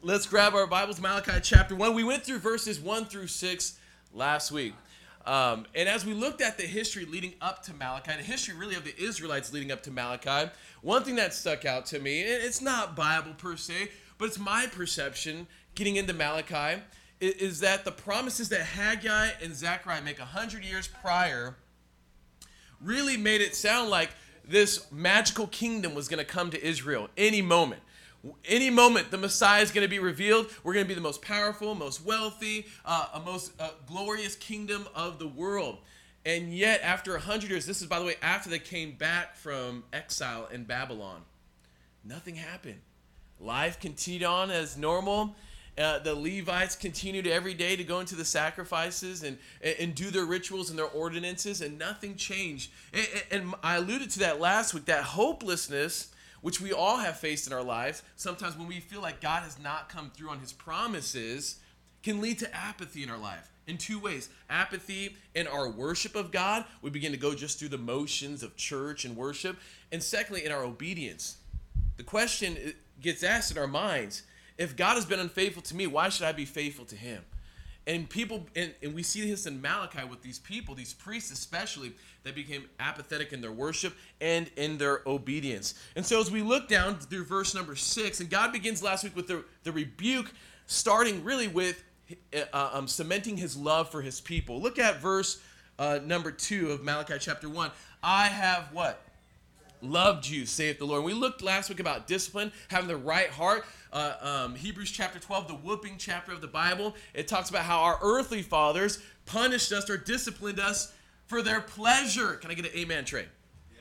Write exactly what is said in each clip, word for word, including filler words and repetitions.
let's grab our Bibles, Malachi chapter one. We went through verses one through six last week. Um, and as we looked at the history leading up to Malachi, the history really of the Israelites leading up to Malachi, one thing that stuck out to me, and it's not Bible per se, but it's my perception getting into Malachi, is, is that the promises that Haggai and Zechariah make a hundred years prior really made it sound like this magical kingdom was going to come to Israel any moment. Any moment the Messiah is going to be revealed, we're going to be the most powerful, most wealthy, uh, a most uh, glorious kingdom of the world. And yet, after a hundred years, this is, by the way, after they came back from exile in Babylon, nothing happened. Life continued on as normal. Uh, the Levites continued every day to go into the sacrifices and, and, and do their rituals and their ordinances, and nothing changed. And, and I alluded to that last week, that hopelessness, which we all have faced in our lives, sometimes when we feel like God has not come through on his promises, can lead to apathy in our life in two ways. Apathy in our worship of God. We begin to go just through the motions of church and worship. And secondly, in our obedience. The question gets asked in our minds, if God has been unfaithful to me, why should I be faithful to him? And people, and, and we see this in Malachi with these people, these priests especially, that became apathetic in their worship and in their obedience. And so as we look down through verse number six, and God begins last week with the, the rebuke, starting really with uh, um, cementing his love for his people. Look at verse uh, number two of Malachi chapter one. I have what? Loved you, saith the Lord. And we looked last week about discipline, having the right heart. Uh, um, Hebrews chapter twelve, the whooping chapter of the Bible. It talks about how our earthly fathers punished us or disciplined us for their pleasure. Can I get an amen, Trey? Yeah.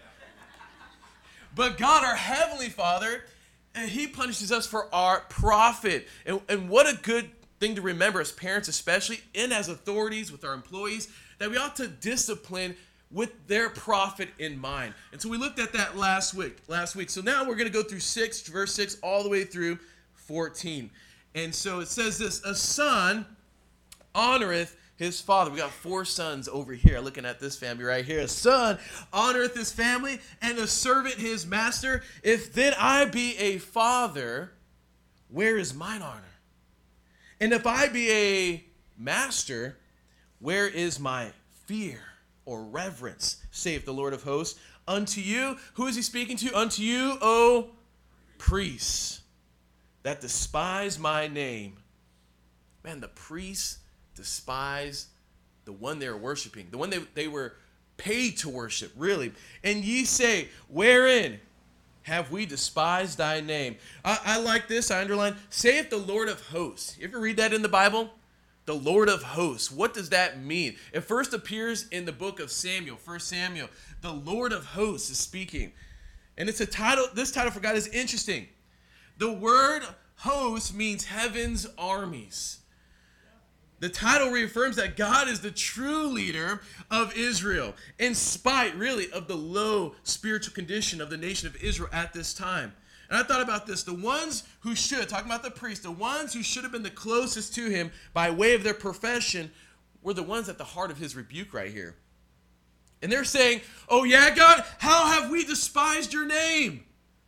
But God, our heavenly Father, he punishes us for our profit. And, and what a good thing to remember as parents especially, and as authorities with our employees, that we ought to discipline with their profit in mind. And so we looked at that last week. Last week. So now we're going to go through six, verse six, all the way through fourteen. And so it says this: a son honoreth his father. We got four sons over here looking at this family right here. A son honoreth his family, and a servant his master. If then I be a father, where is mine honor? And if I be a master, where is my fear or reverence, saith the Lord of hosts? Unto you, who is he speaking to? Unto you, O priests, that despise my name. Man, the priests despise the one they were worshiping, the one they, they were paid to worship, really. And ye say, wherein have we despised thy name? I, I like this, I underline, saith the Lord of hosts. You ever read that in the Bible? The Lord of hosts. What does that mean? It first appears in the book of Samuel, First Samuel. The Lord of hosts is speaking. And it's a title, this title for God is interesting. The word host means heaven's armies. The title reaffirms that God is the true leader of Israel, in spite, really, of the low spiritual condition of the nation of Israel at this time. And I thought about this. The ones who should, talking about the priests, the ones who should have been the closest to him by way of their profession were the ones at the heart of his rebuke right here. And they're saying, oh yeah, God, how have we despised your name?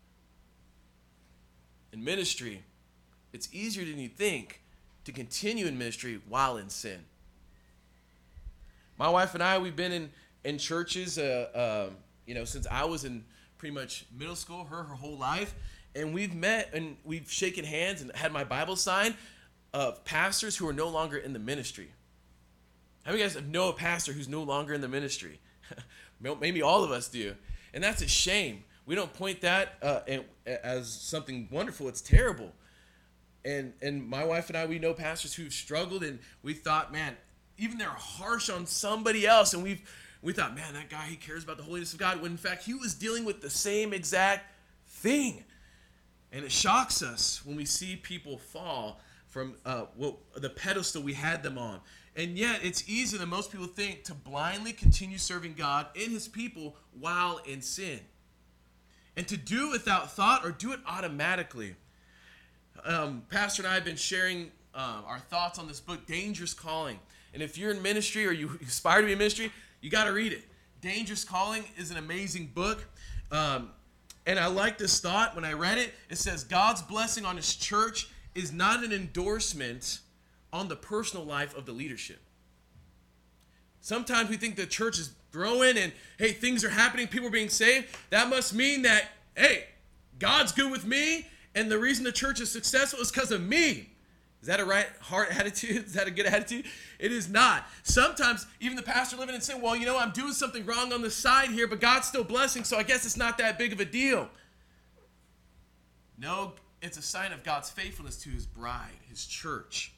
In ministry, it's easier than you think to continue in ministry while in sin. My wife and I, we've been in, in churches, uh, uh, you know, since I was in pretty much middle school, her her whole life. And we've met and we've shaken hands and had my Bible sign of pastors who are no longer in the ministry. How many of you guys know a pastor who's no longer in the ministry? Maybe all of us do. And that's a shame. We don't point that uh, as something wonderful. It's terrible. And and my wife and I, we know pastors who've struggled, and we thought, man, even they're harsh on somebody else. And we've we thought, man, that guy, he cares about the holiness of God. When in fact, he was dealing with the same exact thing. And it shocks us when we see people fall from uh, what, the pedestal we had them on. And yet, it's easier than most people think to blindly continue serving God and his people while in sin. And to do it without thought or do it automatically. Um, Pastor and I have been sharing um, our thoughts on this book, Dangerous Calling. And if you're in ministry or you aspire to be in ministry, you got to read it. Dangerous Calling is an amazing book. Um, and I like this thought when I read it. It says, God's blessing on his church is not an endorsement on the personal life of the leadership. Sometimes we think the church is growing and, hey, things are happening, people are being saved. That must mean that, hey, God's good with me, and the reason the church is successful is because of me. Is that a right heart attitude? Is that a good attitude? It is not. Sometimes even the pastor living in sin, well, you know, I'm doing something wrong on the side here, but God's still blessing, so I guess it's not that big of a deal. No, it's a sign of God's faithfulness to his bride, his church.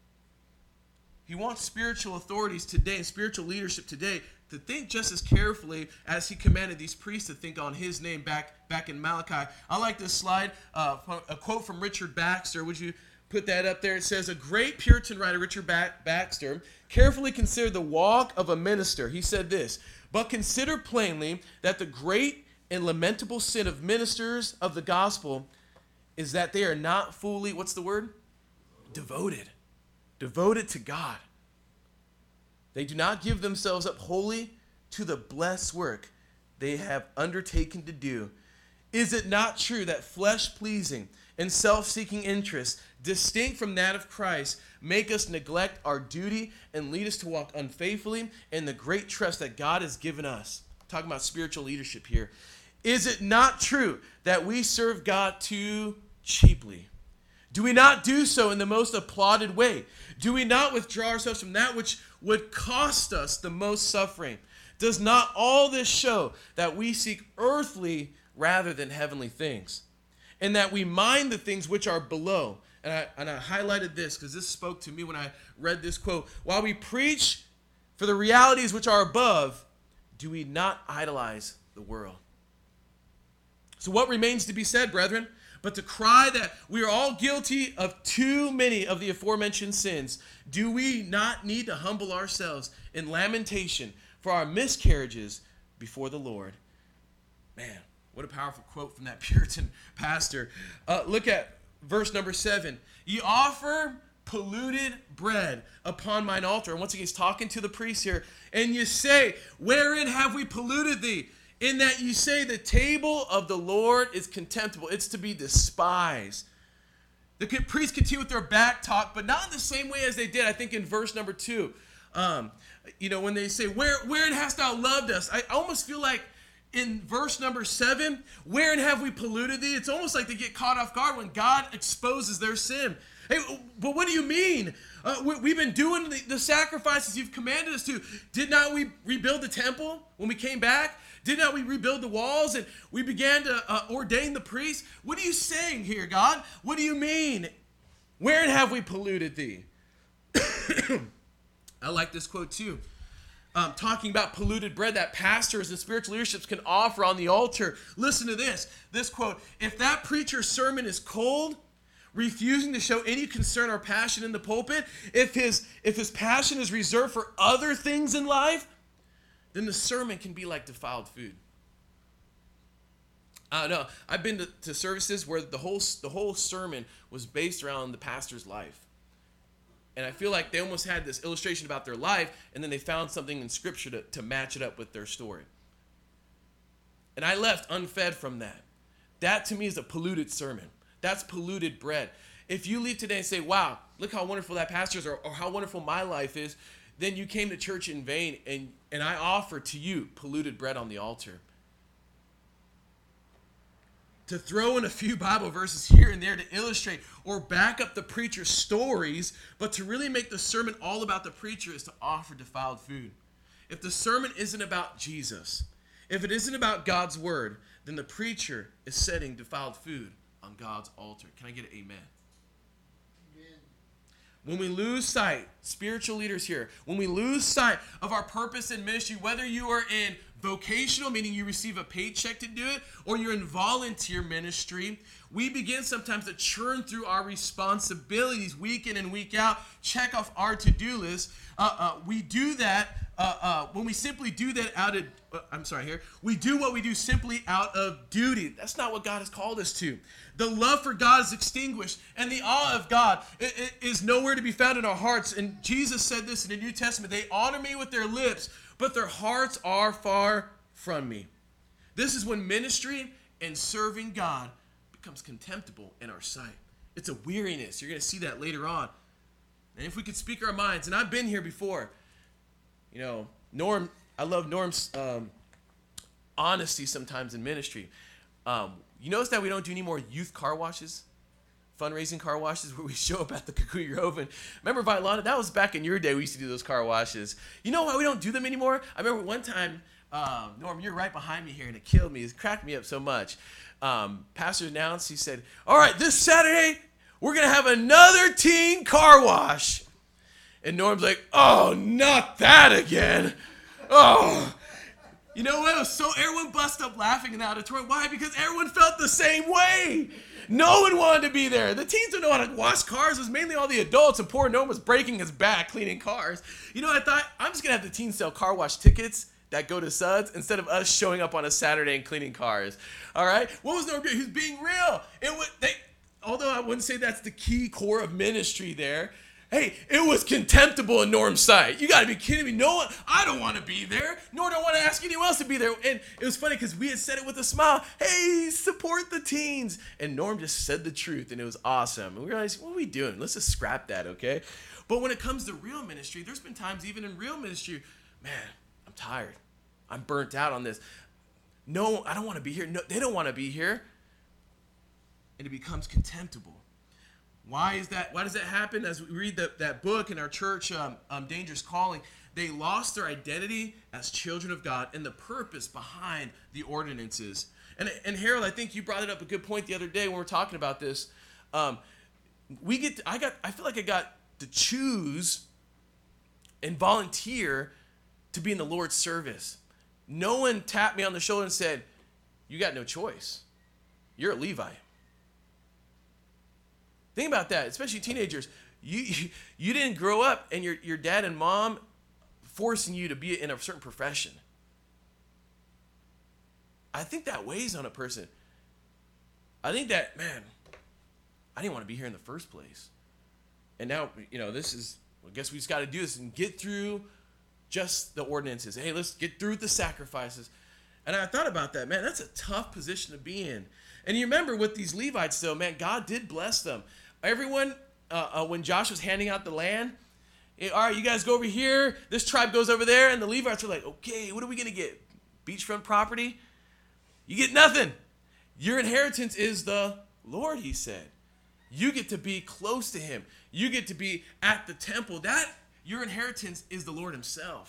He wants spiritual authorities today, spiritual leadership today, to think just as carefully as he commanded these priests to think on his name back, back in Malachi. I like this slide, uh, a quote from Richard Baxter. Would you put that up there? It says, a great Puritan writer, Richard Baxter, carefully considered the walk of a minister. He said this, but consider plainly that the great and lamentable sin of ministers of the gospel is that they are not fully, what's the word? Devoted. Devoted to God. They do not give themselves up wholly to the blessed work they have undertaken to do. Is it not true that flesh-pleasing and self-seeking interests, distinct from that of Christ, make us neglect our duty and lead us to walk unfaithfully in the great trust that God has given us? I'm talking about spiritual leadership here. Is it not true that we serve God too cheaply? Do we not do so in the most applauded way? Do we not withdraw ourselves from that which would cost us the most suffering? Does not all this show that we seek earthly rather than heavenly things? And that we mind the things which are below? And I, and I highlighted this because this spoke to me when I read this quote. While we preach for the realities which are above, do we not idolize the world? So what remains to be said, brethren? But to cry that we are all guilty of too many of the aforementioned sins. Do we not need to humble ourselves in lamentation for our miscarriages before the Lord? Man, what a powerful quote from that Puritan pastor. Uh, look at verse number seven. Ye offer polluted bread upon mine altar. And once again, he's talking to the priest here. And you say, wherein have we polluted thee? In that you say the table of the Lord is contemptible. It's to be despised. The priests continue with their back talk, but not in the same way as they did, I think, in verse number two. Um, you know, when they say, Where, wherein hast thou loved us? I almost feel like in verse number seven, wherein have we polluted thee? It's almost like they get caught off guard when God exposes their sin. Hey, but what do you mean? Uh, we, we've been doing the, the sacrifices you've commanded us to. Did not we rebuild the temple when we came back? Did not we rebuild the walls and we began to uh, ordain the priests? What are you saying here, God? What do you mean? Wherein have we polluted thee? I like this quote too. Um, talking about polluted bread that pastors and spiritual leaderships can offer on the altar. Listen to this. This quote, if that preacher's sermon is cold, refusing to show any concern or passion in the pulpit, if his, if his passion is reserved for other things in life, then the sermon can be like defiled food. I don't know. I've been to, to services where the whole, the whole sermon was based around the pastor's life. And I feel like they almost had this illustration about their life, and then they found something in Scripture to, to match it up with their story. And I left unfed from that. That to me is a polluted sermon. That's polluted bread. If you leave today and say, wow, look how wonderful that pastor is, or, or how wonderful my life is, then you came to church in vain, and, and I offer to you polluted bread on the altar. To throw in a few Bible verses here and there to illustrate or back up the preacher's stories, but to really make the sermon all about the preacher is to offer defiled food. If the sermon isn't about Jesus, if it isn't about God's word, then the preacher is setting defiled food on God's altar. Can I get an amen? When we lose sight, spiritual leaders here, when we lose sight of our purpose in ministry, whether you are in vocational, meaning you receive a paycheck to do it, or you're in volunteer ministry, we begin sometimes to churn through our responsibilities week in and week out, check off our to-do list. Uh, uh, we do that uh, uh, when we simply do that out of, uh, I'm sorry here, we do what we do simply out of duty. That's not what God has called us to. The love for God is extinguished, and the awe of God is nowhere to be found in our hearts. And Jesus said this in the New Testament, they honor me with their lips, but their hearts are far from me. This is when ministry and serving God becomes contemptible in our sight. It's a weariness. You're going to see that later on. And if we could speak our minds, and I've been here before, you know, Norm, I love Norm's um, honesty sometimes in ministry. Um, you notice that we don't do any more youth car washes? Fundraising car washes where we show up at the Kikuyu Grove. And remember, Violana, that was back in your day we used to do those car washes. You know why we don't do them anymore? I remember one time, um, Norm, you're right behind me here, and it killed me. It cracked me up so much. Um, Pastor announced, he said, all right, this Saturday, we're going to have another teen car wash. And Norm's like, oh, not that again. Oh. You know what? It was so everyone bust up laughing in the auditorium. Why? Because everyone felt the same way. No one wanted to be there. The teens don't know how to wash cars. It was mainly all the adults, and poor Norm was breaking his back cleaning cars. You know what I thought? I'm just going to have the teens sell car wash tickets that go to Suds instead of us showing up on a Saturday and cleaning cars. All right? What was Norm doing? He was being real. It was, they, although I wouldn't say that's the key core of ministry there, hey, it was contemptible in Norm's sight. You got to be kidding me. No one, I don't want to be there, nor do I want to ask anyone else to be there. And it was funny because we had said it with a smile. Hey, support the teens. And Norm just said the truth, and it was awesome. And we realized, what are we doing? Let's just scrap that, okay? But when it comes to real ministry, there's been times even in real ministry, man, I'm tired. I'm burnt out on this. No, I don't want to be here. No, they don't want to be here. And it becomes contemptible. Why is that? Why does that happen? As we read the, that book in our church, um, um, Dangerous Calling, they lost their identity as children of God and the purpose behind the ordinances. And, and Harold, I think you brought it up a good point the other day when we were talking about this. Um, we get, to, I got, I feel like I got to choose and volunteer to be in the Lord's service. No one tapped me on the shoulder and said, "You got no choice. You're a Levite." Think about that, especially teenagers. You, you you didn't grow up and your, your dad and mom forcing you to be in a certain profession. I think that weighs on a person. I think that, man, I didn't want to be here in the first place. And now, you know, this is, I guess we just got to do this and get through just the ordinances. Hey, let's get through the sacrifices. And I thought about that, man, that's a tough position to be in. And you remember with these Levites, though, man, God did bless them. Everyone, uh, uh, when Josh was handing out the land, it, all right, you guys go over here. This tribe goes over there. And the Levites are like, okay, what are we going to get? Beachfront property? You get nothing. Your inheritance is the Lord, he said. You get to be close to him. You get to be at the temple. That, your inheritance is the Lord himself.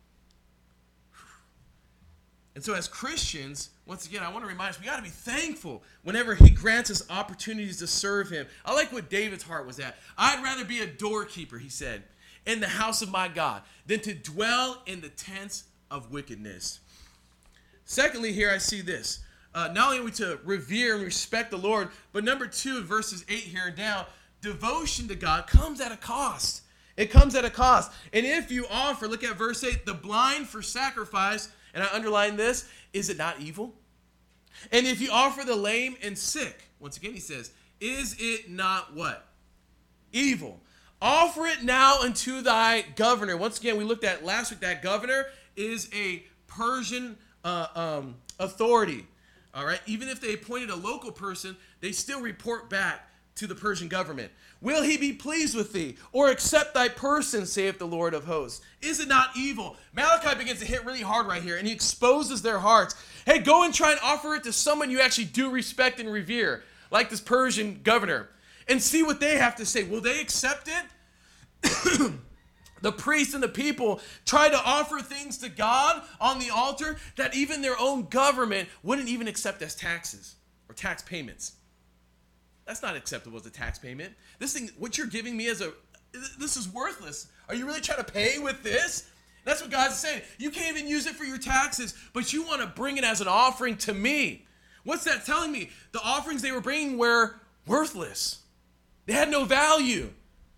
And so as Christians, once again, I want to remind us, we got to be thankful whenever he grants us opportunities to serve him. I like what David's heart was at. I'd rather be a doorkeeper, he said, in the house of my God, than to dwell in the tents of wickedness. Secondly, here I see this. Uh, not only are we to revere and respect the Lord, but number two, in verses eight here and down, devotion to God comes at a cost. It comes at a cost. And if you offer, look at verse eight, the blind for sacrifice, and I underline this, is it not evil? And if you offer the lame and sick, once again he says, is it not what? Evil. Offer it now unto thy governor. Once again, we looked at last week, that governor is a Persian uh, um, authority. All right, even if they appointed a local person, they still report back to the Persian government. Will he be pleased with thee, or accept thy person, saith the Lord of hosts? Is it not evil? Malachi begins to hit really hard right here, and he exposes their hearts. Hey, go and try and offer it to someone you actually do respect and revere, like this Persian governor, and see what they have to say. Will they accept it? The priests and the people try to offer things to God on the altar that even their own government wouldn't even accept as taxes or tax payments. That's not acceptable as a tax payment. This thing, what you're giving me as a, this is worthless. Are you really trying to pay with this? That's what God's saying. You can't even use it for your taxes, but you want to bring it as an offering to me. What's that telling me? The offerings they were bringing were worthless. They had no value.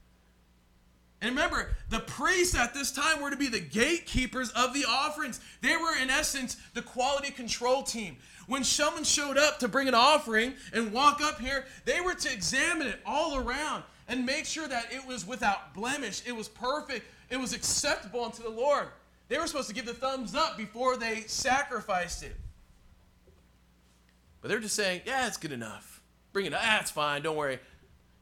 And remember, the priests at this time were to be the gatekeepers of the offerings. They were, in essence, the quality control team. When someone showed up to bring an offering and walk up here, they were to examine it all around and make sure that it was without blemish, it was perfect, it was acceptable unto the Lord. They were supposed to give the thumbs up before they sacrificed it. But they're just saying, yeah, it's good enough. Bring it up. Ah, it's fine. Don't worry.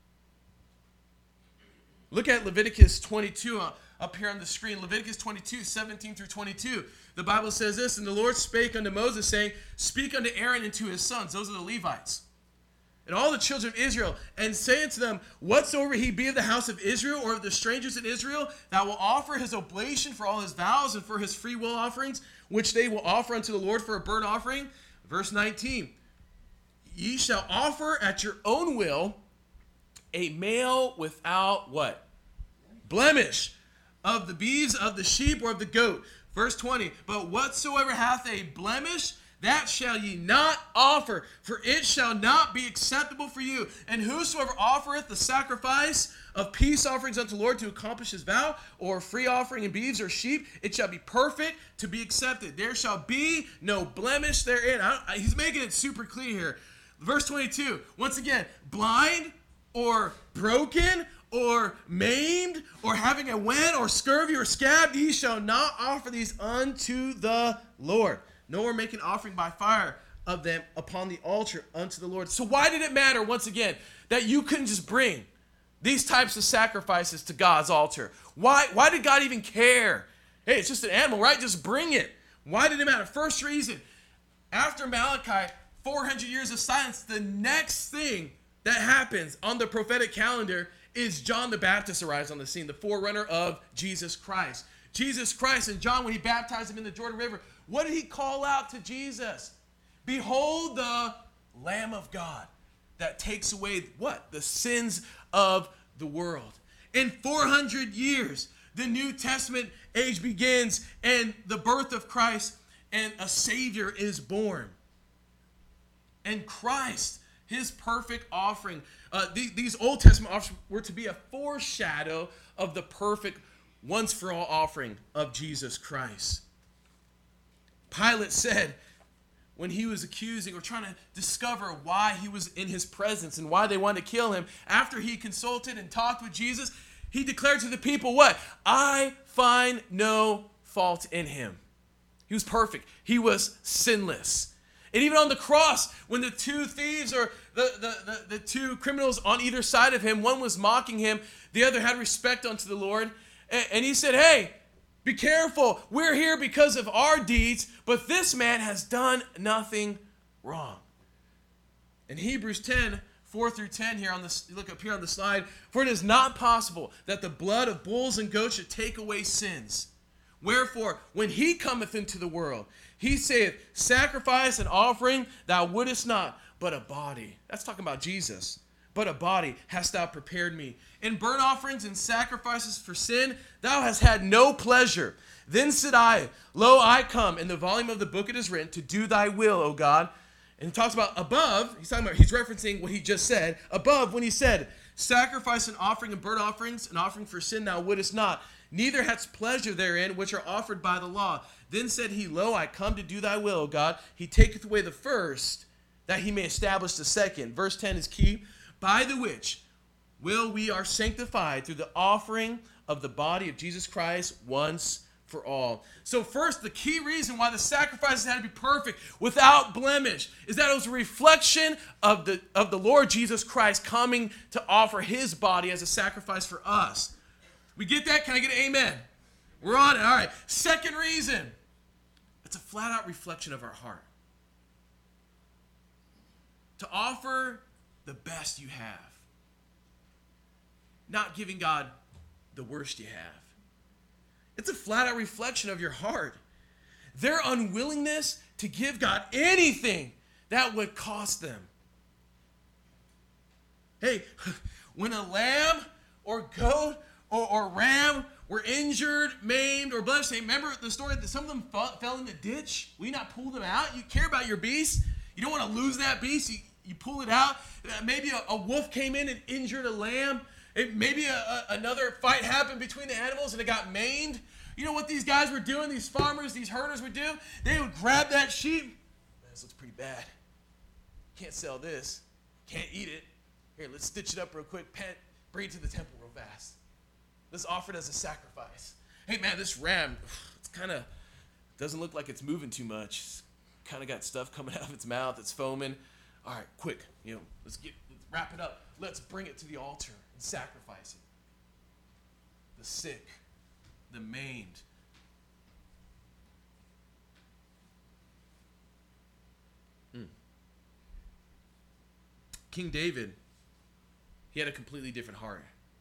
Look at Leviticus twenty-two uh, up here on the screen. Leviticus twenty-two, seventeen through twenty-two. The Bible says this, and the Lord spake unto Moses, saying, speak unto Aaron and to his sons, those are the Levites, and all the children of Israel, and say unto them, whatsoever he be of the house of Israel, or of the strangers in Israel, that will offer his oblation for all his vows, and for his free will offerings, which they will offer unto the Lord for a burnt offering. Verse nineteen, ye shall offer at your own will a male without what? Blemish, of the beeves, of the sheep, or of the goat. Verse twenty, but whatsoever hath a blemish, that shall ye not offer, for it shall not be acceptable for you. And whosoever offereth the sacrifice of peace offerings unto the Lord to accomplish his vow, or free offering in beeves or sheep, it shall be perfect to be accepted. There shall be no blemish therein. I I, he's making it super clear here. Verse twenty-two, once again, blind or broken or maimed, or having a wen, or scurvy, or scab, ye shall not offer these unto the Lord, nor make an offering by fire of them upon the altar unto the Lord. So why did it matter, once again, that you couldn't just bring these types of sacrifices to God's altar? Why, why did God even care? Hey, it's just an animal, right? Just bring it. Why did it matter? First reason, after Malachi, four hundred years of silence, the next thing that happens on the prophetic calendar is John the Baptist arrives on the scene, the forerunner of Jesus Christ. Jesus Christ and John, when he baptized him in the Jordan River, what did he call out to Jesus? Behold the Lamb of God that takes away what? The sins of the world. In four hundred years, the New Testament age begins and the birth of Christ, and a Savior is born. And Christ, his perfect offering, uh, these, these Old Testament offerings were to be a foreshadow of the perfect once-for-all offering of Jesus Christ. Pilate said, when he was accusing or trying to discover why he was in his presence and why they wanted to kill him, after he consulted and talked with Jesus, he declared to the people what? I find no fault in him. He was perfect. He was sinless. And even on the cross, when the two thieves or the, the, the, the two criminals on either side of him, one was mocking him, the other had respect unto the Lord. And, and he said, hey, be careful. We're here because of our deeds, but this man has done nothing wrong. In Hebrews ten, four through ten here on this, look up here on the slide, for it is not possible that the blood of bulls and goats should take away sins. Wherefore, when he cometh into the world, he saith, sacrifice and offering thou wouldest not, but a body. That's talking about Jesus. But a body hast thou prepared me. In burnt offerings and sacrifices for sin, thou hast had no pleasure. Then said I, lo, I come. In the volume of the book it is written, to do thy will, O God. And he talks about above, he's talking about, he's referencing what he just said. Above, when he said, sacrifice and offering and burnt offerings, and offering for sin thou wouldest not, neither hadst pleasure therein, which are offered by the law. Then said he, lo, I come to do thy will, O God. He taketh away the first, that he may establish the second. Verse ten is key. By the which will we are sanctified through the offering of the body of Jesus Christ once for all. So first, the key reason why the sacrifices had to be perfect, without blemish, is that it was a reflection of the, of the Lord Jesus Christ coming to offer his body as a sacrifice for us. We get that? Can I get an amen? We're on it. All right. Second reason, it's a flat-out reflection of our heart. To offer the best you have. Not giving God the worst you have. It's a flat-out reflection of your heart. Their unwillingness to give God anything that would cost them. Hey, when a lamb or goat or, or ram were injured, maimed, or blemished, remember the story that some of them fell, fell in the ditch? Will you not pull them out? You care about your beast. You don't want to lose that beast. You, you pull it out. Maybe a, a wolf came in and injured a lamb. It, maybe a, a, another fight happened between the animals and it got maimed. You know what these guys were doing, these farmers, these herders would do? They would grab that sheep. Man, this looks pretty bad. Can't sell this. Can't eat it. Here, let's stitch it up real quick. Pet, bring it to the temple real fast. Let's offer it as a sacrifice. Hey, man, this ram, it's kind of, doesn't look like it's moving too much. It's kind of got stuff coming out of its mouth. It's foaming. All right, quick, you know, let's get, let's wrap it up. Let's bring it to the altar and sacrifice it. the sick, the maimed. Mm. King David, he had a completely different heart.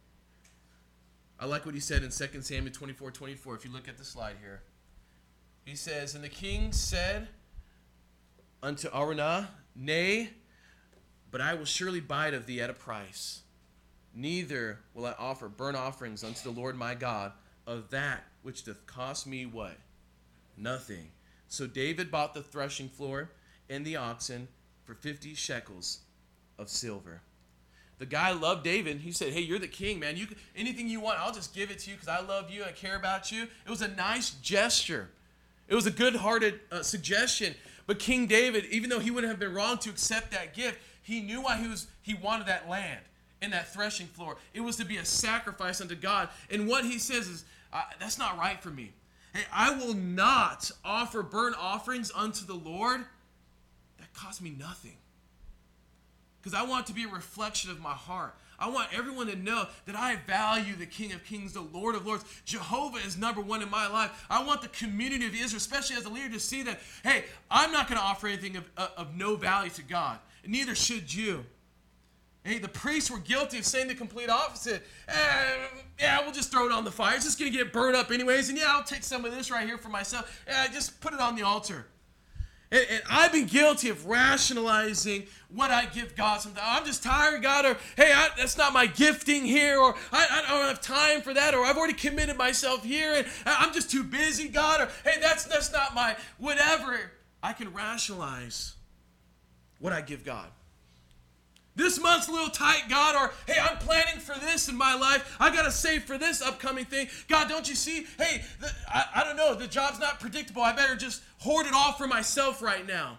I like what he said in Second Samuel twenty-four twenty-four. If you look at the slide here. He says, and the king said unto Araunah, nay, but I will surely buy it of thee at a price. Neither will I offer burnt offerings unto the Lord my God of that which doth cost me what? Nothing. So David bought the threshing floor and the oxen for fifty shekels of silver. The guy loved David. He said, hey, you're the king, man. You anything you want, I'll just give it to you because I love you. I care about you. It was a nice gesture. It was a good-hearted uh, suggestion. But King David, even though he wouldn't have been wrong to accept that gift, he knew why he was he wanted that land and that threshing floor. It was to be a sacrifice unto God. And what he says is, uh, that's not right for me. Hey, I will not offer burnt offerings unto the Lord that cost me nothing. Because I want it to be a reflection of my heart. I want everyone to know that I value the King of Kings, the Lord of Lords. Jehovah is number one in my life. I want the community of Israel, especially as a leader, to see that, hey, I'm not going to offer anything of, of, of no value to God. And neither should you. Hey, the priests were guilty of saying the complete opposite. Eh, yeah, we'll just throw it on the fire. It's just going to get burned up anyways. And yeah, I'll take some of this right here for myself. Yeah, just put it on the altar. And, and I've been guilty of rationalizing what I give God sometimes. I'm just tired, God, or hey, I, that's not my gifting here, or I, I don't have time for that, or I've already committed myself here, and I'm just too busy, God, or hey, that's that's not my whatever. I can rationalize what I give God. This month's a little tight, God, or hey, I'm planning for this in my life. I got to save for this upcoming thing. God, don't you see? Hey, the, I, I don't know. The job's not predictable. I better just hoard it all for myself right now.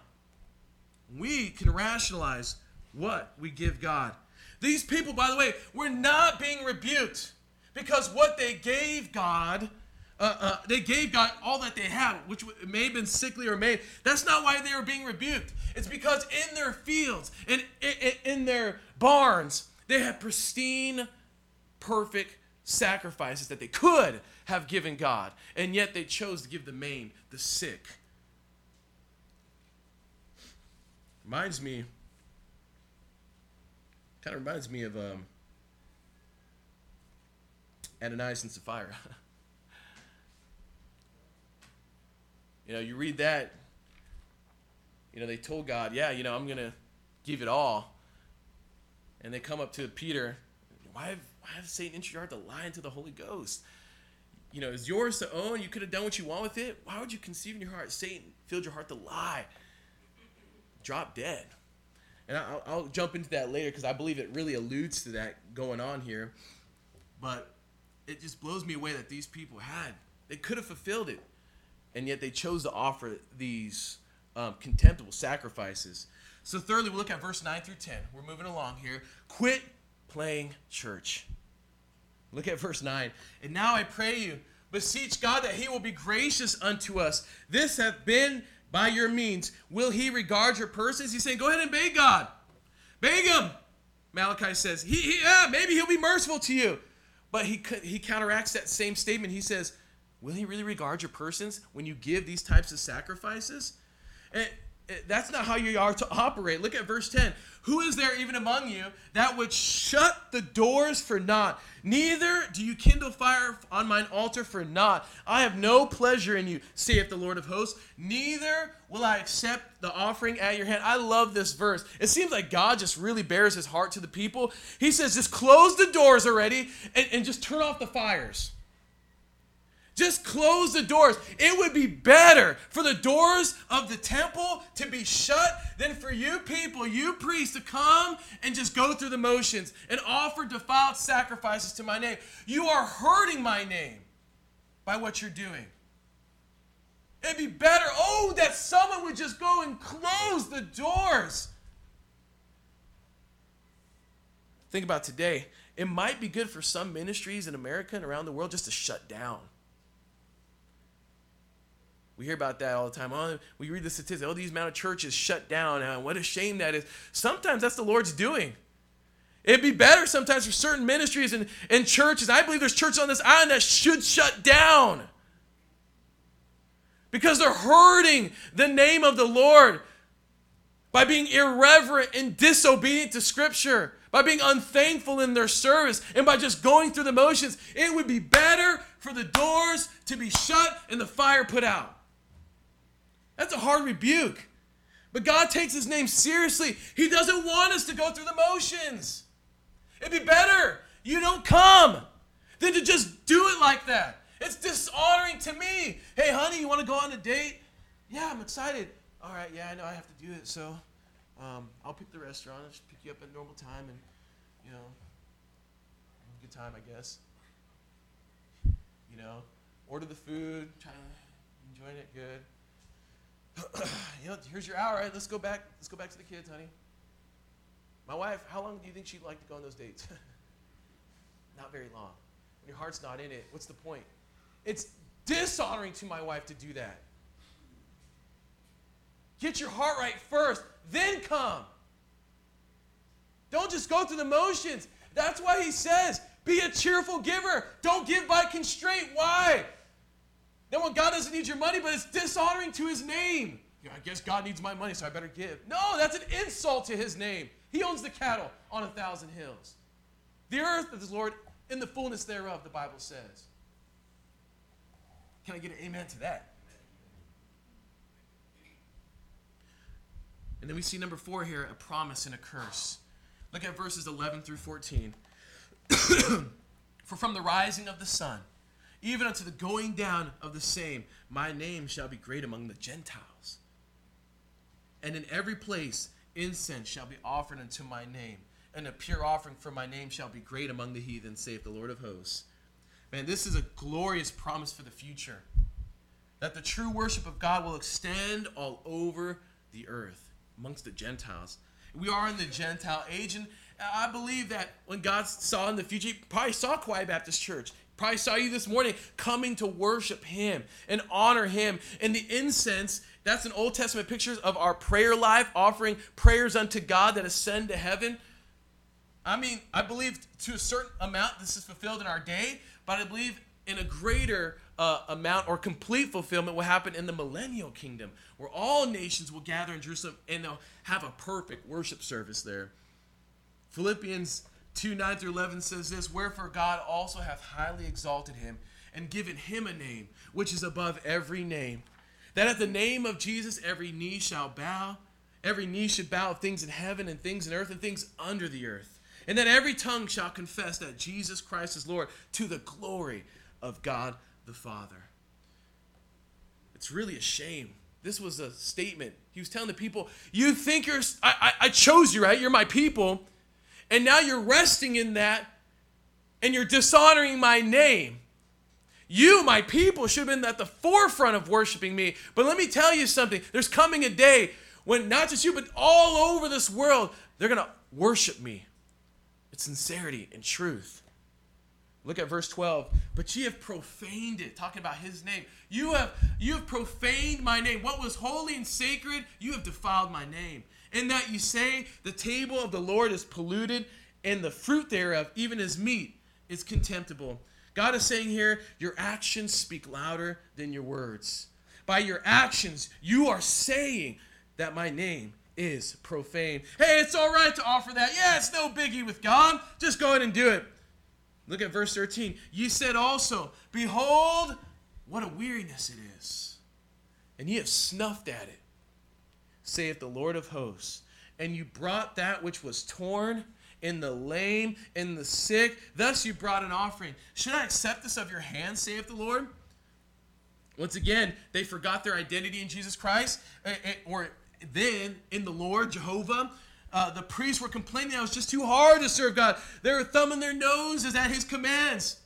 We can rationalize what we give God. These people, by the way, were not being rebuked because what they gave God, uh, uh, they gave God all that they had, which may have been sickly or may. That's not why they were being rebuked. It's because in their fields and in their barns, they had pristine, perfect sacrifices that they could have given God. And yet they chose to give the maimed, the sick. Reminds me, kind of reminds me of um, Ananias and Sapphira. You know, you read that, you know, they told God, yeah, you know, I'm going to give it all. And they come up to Peter, why have, why have Satan entered your heart to lie to the Holy Ghost? You know, it's yours to own. You could have done what you want with it. Why would you conceive in your heart? Satan filled your heart to lie. Drop dead. And I'll, I'll jump into that later because I believe it really alludes to that going on here. But it just blows me away that these people had. They could have fulfilled it. And yet they chose to offer these um, contemptible sacrifices. So thirdly, we'll look at verse nine through ten. We're moving along here. Quit playing church. Look at verse nine. And now I pray you, beseech God that he will be gracious unto us. This hath been by your means. Will he regard your persons? He's saying, go ahead and beg God. Beg him. Malachi says, he, he, yeah, maybe he'll be merciful to you. But he, he counteracts that same statement. He says, will he really regard your persons when you give these types of sacrifices? And that's not how you are to operate. Look at verse ten. Who is there even among you that would shut the doors for naught? Neither do you kindle fire on mine altar for naught. I have no pleasure in you, saith the Lord of hosts. Neither will I accept the offering at your hand. I love this verse. It seems like God just really bears his heart to the people. He says, just close the doors already and, and just turn off the fires. Just close the doors. It would be better for the doors of the temple to be shut than for you people, you priests, to come and just go through the motions and offer defiled sacrifices to my name. You are hurting my name by what you're doing. It'd be better, oh, that someone would just go and close the doors. Think about today. It might be good for some ministries in America and around the world just to shut down. We hear about that all the time. Oh, we read the statistics. Oh, these amount of churches shut down. Uh, what a shame that is. Sometimes that's the Lord's doing. It'd be better sometimes for certain ministries and, and churches. I believe there's churches on this island that should shut down because they're hurting the name of the Lord by being irreverent and disobedient to Scripture, by being unthankful in their service, and by just going through the motions. It would be better for the doors to be shut and the fire put out. That's a hard rebuke. But God takes his name seriously. He doesn't want us to go through the motions. It'd be better you don't come than to just do it like that. It's dishonoring to me. Hey, honey, you want to go on a date? Yeah, I'm excited. All right, yeah, I know I have to do it, so um, I'll pick the restaurant. I'll just pick you up at normal time and, you know, have a good time, I guess. You know, order the food, try to enjoy it good. You know, here's your hour, right? Let's go back. Let's go back to the kids, honey. My wife, how long do you think she'd like to go on those dates? Not very long. When your heart's not in it, what's the point? It's dishonoring to my wife to do that. Get your heart right first, then come. Don't just go through the motions. That's why he says, be a cheerful giver. Don't give by constraint. Why? Then when God doesn't need your money, but it's dishonoring to his name. Yeah, I guess God needs my money, so I better give. No, that's an insult to his name. He owns the cattle on a thousand hills. The earth of the Lord in the fullness thereof, the Bible says. Can I get an amen to that? And then we see number four here, a promise and a curse. Look at verses eleven through fourteen. For from the rising of the sun, even unto the going down of the same, my name shall be great among the Gentiles. And in every place incense shall be offered unto my name, and a pure offering for my name shall be great among the heathen, saith the Lord of hosts. Man, this is a glorious promise for the future, that the true worship of God will extend all over the earth, amongst the Gentiles. We are in the Gentile age, and I believe that when God saw in the future, he probably saw Kauai Baptist Church, probably saw you this morning coming to worship him and honor him. And the incense, that's an Old Testament picture of our prayer life, offering prayers unto God that ascend to heaven. I mean, I believe to a certain amount this is fulfilled in our day, but I believe in a greater uh, amount or complete fulfillment will happen in the millennial kingdom, where all nations will gather in Jerusalem and they'll have a perfect worship service there. Philippians two, nine through eleven says this, wherefore God also hath highly exalted him and given him a name which is above every name, that at the name of Jesus every knee shall bow, every knee should bow of things in heaven and things in earth and things under the earth, and that every tongue shall confess that Jesus Christ is Lord, to the glory of God the Father. It's really a shame. This was a statement. He was telling the people, you think you're, I, I, I chose you, right? You're my people. And now you're resting in that and you're dishonoring my name. You, my people, should have been at the forefront of worshiping me. But let me tell you something. There's coming a day when not just you, but all over this world, they're going to worship me. It's sincerity and truth. Look at verse twelve. But ye have profaned it. Talking about his name. You have, you have profaned my name. What was holy and sacred, you have defiled my name. In that you say, the table of the Lord is polluted, and the fruit thereof, even his meat, is contemptible. God is saying here, your actions speak louder than your words. By your actions, you are saying that my name is profane. Hey, it's all right to offer that. Yeah, it's no biggie with God. Just go ahead and do it. Look at verse thirteen. Ye said also, behold, what a weariness it is. And ye have snuffed at it, saith the Lord of hosts. And you brought that which was torn, in the lame, in the sick. Thus you brought an offering. Should I accept this of your hands, saith the Lord? Once again, they forgot their identity in Jesus Christ, or then in the Lord, Jehovah. Uh, the priests were complaining that it was just too hard to serve God. They were thumbing their noses at his commands.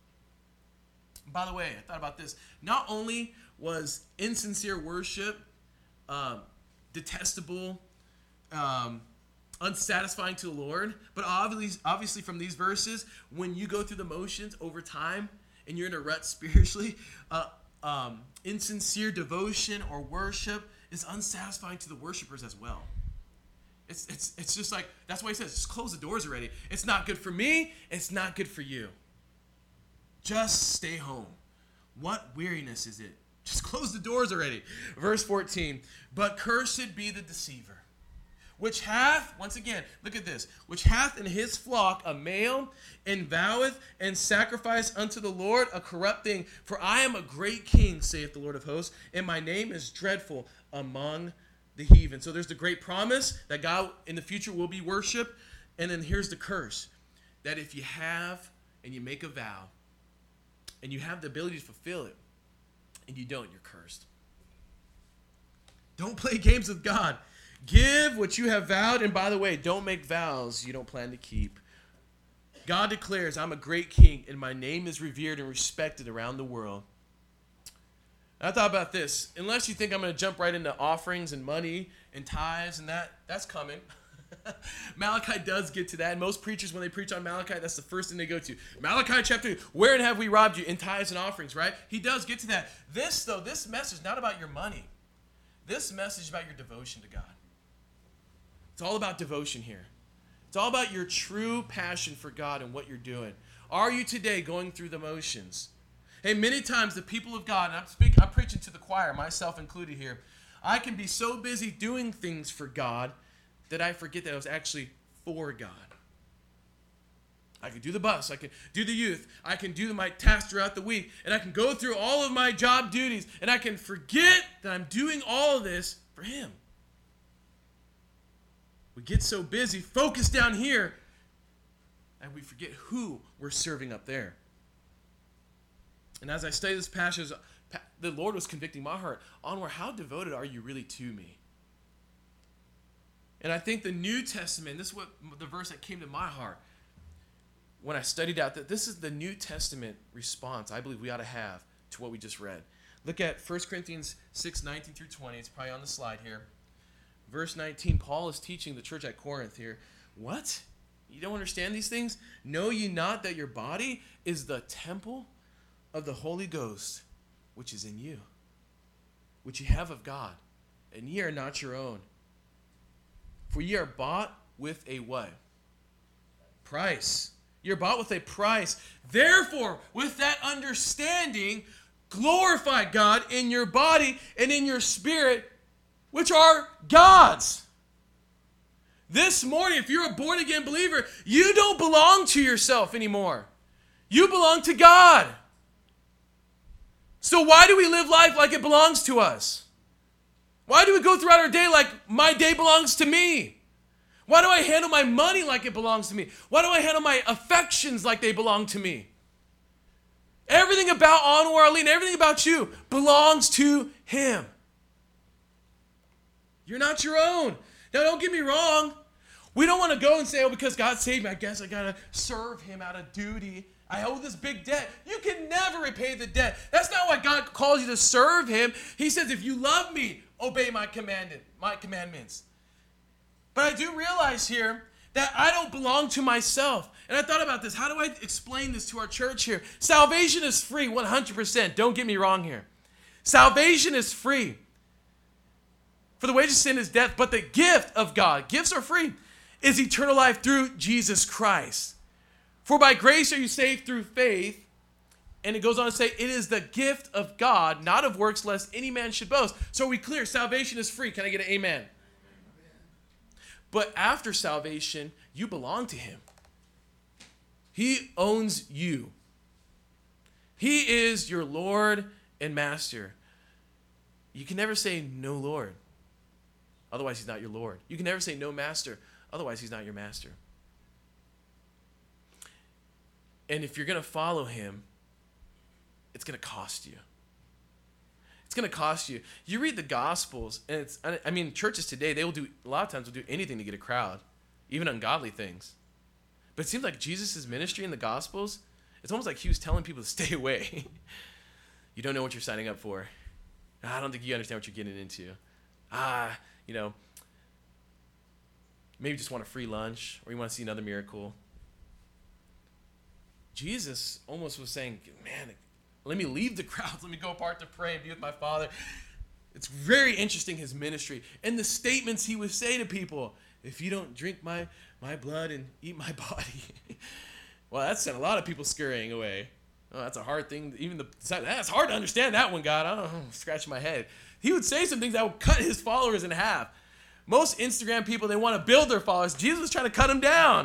By the way, I thought about this. Not only was insincere worship um, detestable, um, unsatisfying to the Lord, but obviously, obviously from these verses, when you go through the motions over time and you're in a rut spiritually, uh, um, insincere devotion or worship is unsatisfying to the worshipers as well. It's, it's, it's just like, that's why he says, just close the doors already. It's not good for me. It's not good for you. Just stay home. What weariness is it? Just close the doors already. Verse fourteen, but cursed be the deceiver, which hath, once again, look at this, which hath in his flock a male, and voweth and sacrifice unto the Lord a corrupt thing. For I am a great king, saith the Lord of hosts, and my name is dreadful among the heathen. So there's the great promise that God in the future will be worshiped. And then here's the curse, that if you have and you make a vow, and you have the ability to fulfill it, and you don't, you're cursed. Don't play games with God. Give what you have vowed, and by the way, don't make vows you don't plan to keep. God declares, I'm a great king, and my name is revered and respected around the world. And I thought about this. Unless you think I'm going to jump right into offerings and money and tithes and that, that's coming. Malachi does get to that. And most preachers, when they preach on Malachi, that's the first thing they go to. Malachi chapter two, wherein have we robbed you? In tithes and offerings, right? He does get to that. This, though, this message is not about your money. This message is about your devotion to God. It's all about devotion here. It's all about your true passion for God and what you're doing. Are you today going through the motions? Hey, many times the people of God, and I'm speaking, I'm preaching to the choir, myself included here, I can be so busy doing things for God that I forget that I was actually for God. I can do the bus, I can do the youth, I can do my tasks throughout the week, and I can go through all of my job duties, and I can forget that I'm doing all of this for Him. We get so busy, focused down here, and we forget who we're serving up there. And as I study this passage, the Lord was convicting my heart. Anwar, how devoted are you really to me? And I think the New Testament, this is what the verse that came to my heart when I studied out, that this is the New Testament response I believe we ought to have to what we just read. Look at First Corinthians six, nineteen through twenty. It's probably on the slide here. Verse nineteen, Paul is teaching the church at Corinth here. What? You don't understand these things? Know ye not that your body is the temple of the Holy Ghost, which is in you, which ye have of God, and ye are not your own. For ye are bought with a what? Price. You're bought with a price. Therefore, with that understanding, glorify God in your body and in your spirit, which are God's. This morning, if you're a born-again believer, you don't belong to yourself anymore. You belong to God. So why do we live life like it belongs to us? Why do we go throughout our day like my day belongs to me? Why do I handle my money like it belongs to me? Why do I handle my affections like they belong to me? Everything about Anwar Ali and everything about you belongs to Him. You're not your own. Now, don't get me wrong. We don't want to go and say, oh, because God saved me, I guess I got to serve Him out of duty. I owe this big debt. You can never repay the debt. That's not why God calls you to serve Him. He says, if you love me, obey my commandment, my commandments. But I do realize here that I don't belong to myself. And I thought about this. How do I explain this to our church here? Salvation is free, one hundred percent. Don't get me wrong here. Salvation is free. For the wages of sin is death, but the gift of God, gifts are free, is eternal life through Jesus Christ. For by grace are you saved through faith. And it goes on to say, it is the gift of God, not of works, lest any man should boast. So are we clear? Salvation is free. Can I get an amen? Amen. But after salvation, you belong to Him. He owns you. He is your Lord and Master. You can never say no Lord. Otherwise, He's not your Lord. You can never say no Master. Otherwise, He's not your Master. And if you're going to follow Him, it's going to cost you. It's going to cost you. You read the Gospels, and it's, I mean, churches today, they will do, a lot of times will do anything to get a crowd, even ungodly things. But it seems like Jesus' ministry in the Gospels, it's almost like He was telling people to stay away. You don't know what you're signing up for. I don't think you understand what you're getting into. Ah, you know, maybe you just want a free lunch, or you want to see another miracle. Jesus almost was saying, man, let me leave the crowds. Let me go apart to pray and be with my Father. It's very interesting, His ministry. And the statements He would say to people. if you don't drink my, my blood and eat my body. Well, that sent a lot of people scurrying away. Oh, that's a hard thing. Even the that's hard to understand that one, God. I don't know, scratch my head. He would say some things that would cut his followers in half. Most Instagram people, they want to build their followers. Jesus was trying to cut them down.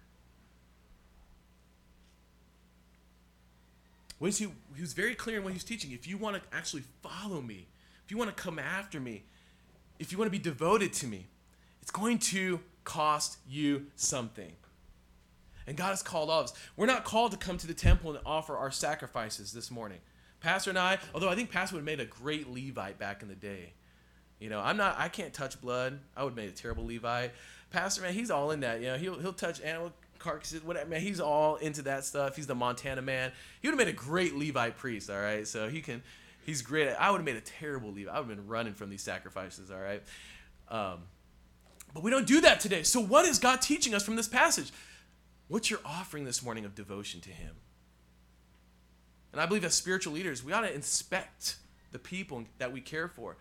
Was he, he was very clear in what he was teaching. If you want to actually follow me, if you want to come after me, if you want to be devoted to me, it's going to cost you something. And God has called all of us. We're not called to come to the temple and offer our sacrifices this morning. Pastor and I, although I think Pastor would have made a great Levite back in the day. You know, I'm not, I can't touch blood. I would have made a terrible Levite. Pastor, man, he's all in that. You know, he'll he'll touch animal carcasses, whatever. Man, he's all into that stuff. He's the Montana man. He would have made a great Levite priest, all right? So he can, he's great. I would have made a terrible Levite. I would have been running from these sacrifices, all right? Um, but we don't do that today. So what is God teaching us from this passage? What's your offering this morning of devotion to him? And I believe as spiritual leaders, we ought to inspect the people that we care for.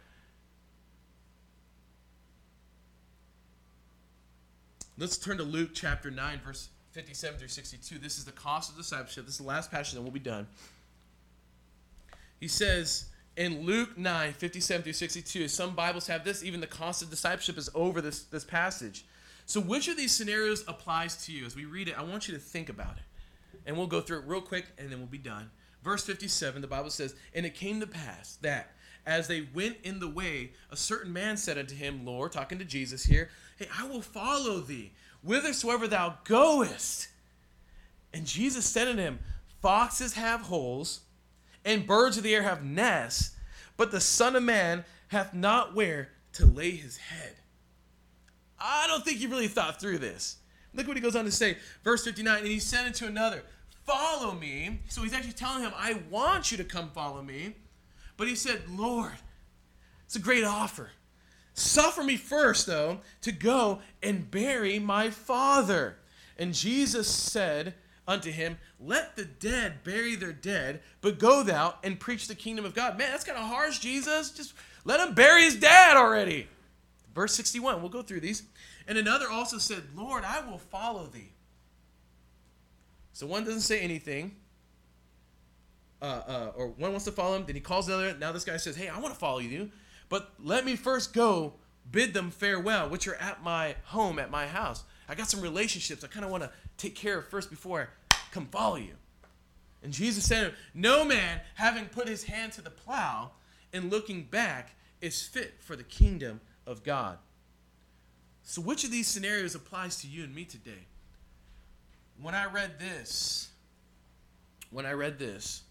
Let's turn to Luke chapter nine, verse fifty-seven through sixty-two. This is the cost of discipleship. This is the last passage, and we'll be done. He says in Luke nine, fifty-seven through sixty-two, some Bibles have this, even the cost of discipleship is over this, this passage. So which of these scenarios applies to you? As we read it, I want you to think about it. And we'll go through it real quick, and then we'll be done. Verse fifty-seven, the Bible says, and it came to pass that as they went in the way, a certain man said unto him, Lord, talking to Jesus here, hey, I will follow thee, whithersoever thou goest. And Jesus said unto him, foxes have holes, and birds of the air have nests, but the Son of Man hath not where to lay his head. I don't think you really thought through this. Look what he goes on to say. Verse fifty-nine, and he said unto another, follow me. So he's actually telling him, I want you to come follow me. But he said, Lord, it's a great offer. Suffer me first, though, to go and bury my father. And Jesus said unto him, let the dead bury their dead, but go thou and preach the kingdom of God. Man, that's kind of harsh, Jesus. Just let him bury his dad already. Verse sixty-one, we'll go through these. And another also said, Lord, I will follow thee. So one doesn't say anything. Uh, uh, or one wants to follow him, then he calls the other. Now this guy says, hey, I want to follow you, but let me first go bid them farewell, which are at my home, at my house. I got some relationships I kind of want to take care of first before I come follow you. And Jesus said, no man, having put his hand to the plow and looking back, is fit for the kingdom of God. So which of these scenarios applies to you and me today? When I read this, when I read this,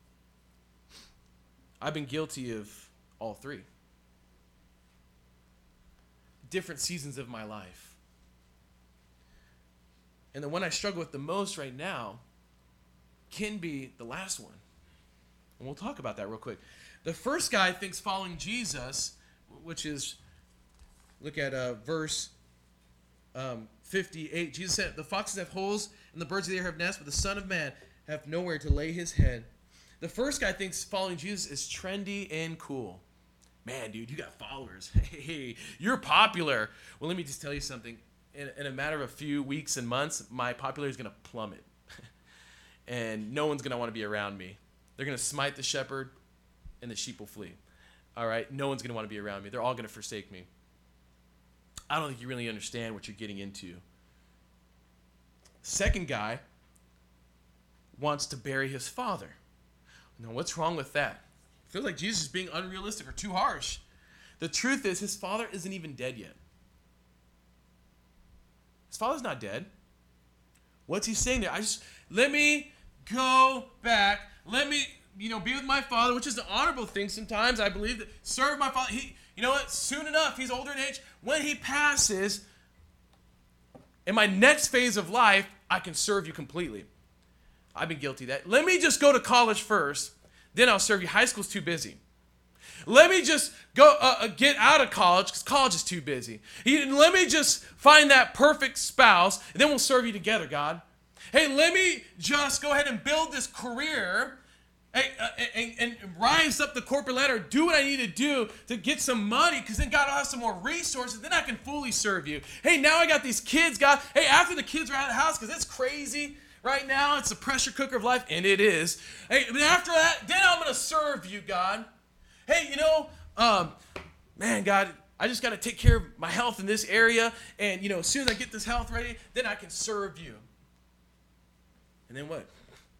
I've been guilty of all three. Different seasons of my life. And the one I struggle with the most right now can be the last one. And we'll talk about that real quick. The first guy thinks following Jesus, which is, look at uh, verse um, fifty-eight. Jesus said, the foxes have holes and the birds of the air have nests, but the Son of Man hath nowhere to lay his head. The first guy thinks following Jesus is trendy and cool. Man, dude, you got followers. Hey, you're popular. Well, let me just tell you something. In, in a matter of a few weeks and months, my popularity is going to plummet. And no one's going to want to be around me. They're going to smite the shepherd, and the sheep will flee. All right? No one's going to want to be around me. They're all going to forsake me. I don't think you really understand what you're getting into. Second guy wants to bury his father. Now, what's wrong with that? It feels like Jesus is being unrealistic or too harsh. The truth is, his father isn't even dead yet. His father's not dead. What's he saying there? I just, let me go back. Let me, you know, be with my father, which is an honorable thing sometimes. I believe that serve my father. He, you know what? Soon enough, he's older in age. When he passes, in my next phase of life, I can serve you completely. I've been guilty of that. Let me just go to college first, then I'll serve you. High school's too busy. Let me just go uh, get out of college because college is too busy. He, let me just find that perfect spouse, and then we'll serve you together, God. Hey, let me just go ahead and build this career, Hey, uh, and, and rise up the corporate ladder, do what I need to do to get some money, because then God will have some more resources, then I can fully serve you. Hey, now I got these kids, God. Hey, after the kids are out of the house, because it's crazy right now, it's the pressure cooker of life, and it is. Hey, but after that, then I'm going to serve you, God. Hey, you know, um, man, God, I just got to take care of my health in this area, and, you know, as soon as I get this health ready, then I can serve you. And then what?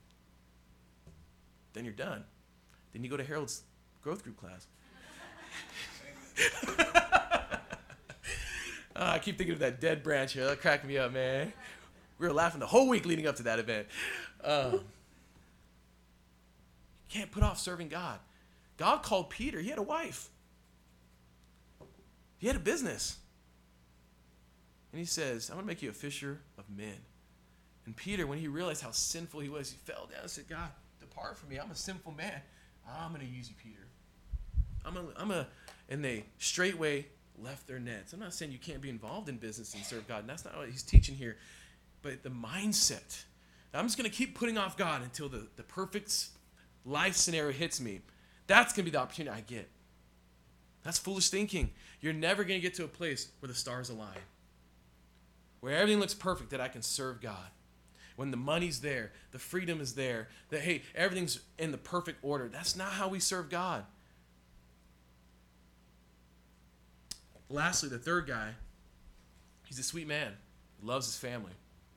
Then you're done. Then you go to Harold's growth group class. oh, I keep thinking of that dead branch here. That cracked me up, man. We were laughing the whole week leading up to that event. Um, you can't put off serving God. God called Peter. He had a wife. He had a business. And he says, I'm going to make you a fisher of men. And Peter, when he realized how sinful he was, he fell down and said, God, depart from me. I'm a sinful man. I'm going to use you, Peter. I'm a, I'm a, and they straightway left their nets. I'm not saying you can't be involved in business and serve God. And that's not what he's teaching here. But the mindset. I'm just going to keep putting off God until the, the perfect life scenario hits me. That's going to be the opportunity I get. That's foolish thinking. You're never going to get to a place where the stars align, where everything looks perfect, that I can serve God. When the money's there, the freedom is there, that, hey, everything's in the perfect order. That's not how we serve God. Lastly, the third guy, he's a sweet man. He loves his family.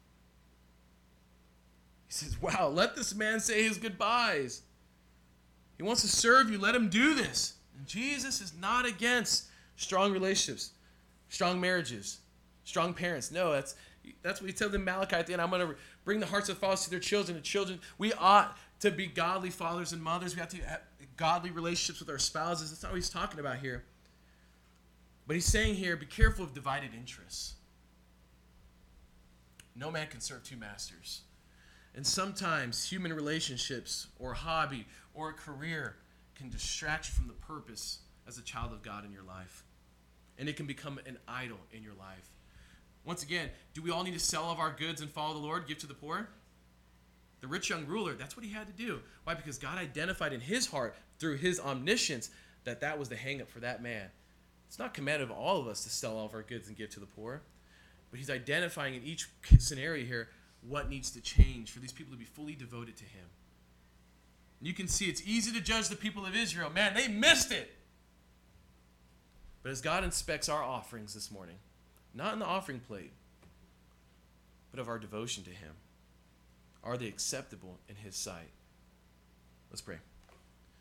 He says, wow, let this man say his goodbyes. He wants to serve you. Let him do this. And Jesus is not against strong relationships, strong marriages, strong parents. No, that's that's what he tells in Malachi at the end. I'm going to bring the hearts of fathers to their children. The children, we ought to be godly fathers and mothers. We have to have godly relationships with our spouses. That's not what he's talking about here. But he's saying here, be careful of divided interests. No man can serve two masters. And sometimes human relationships or a hobby or a career can distract you from the purpose as a child of God in your life. And it can become an idol in your life. Once again, do we all need to sell all of our goods and follow the Lord, give to the poor? The rich young ruler, that's what he had to do. Why? Because God identified in his heart, through his omniscience, that that was the hang-up for that man. It's not commanded of all of us to sell all of our goods and give to the poor. But he's identifying in each scenario here what needs to change for these people to be fully devoted to him. And you can see it's easy to judge the people of Israel. Man, they missed it. But as God inspects our offerings this morning, not in the offering plate, but of our devotion to him, are they acceptable in his sight? Let's pray.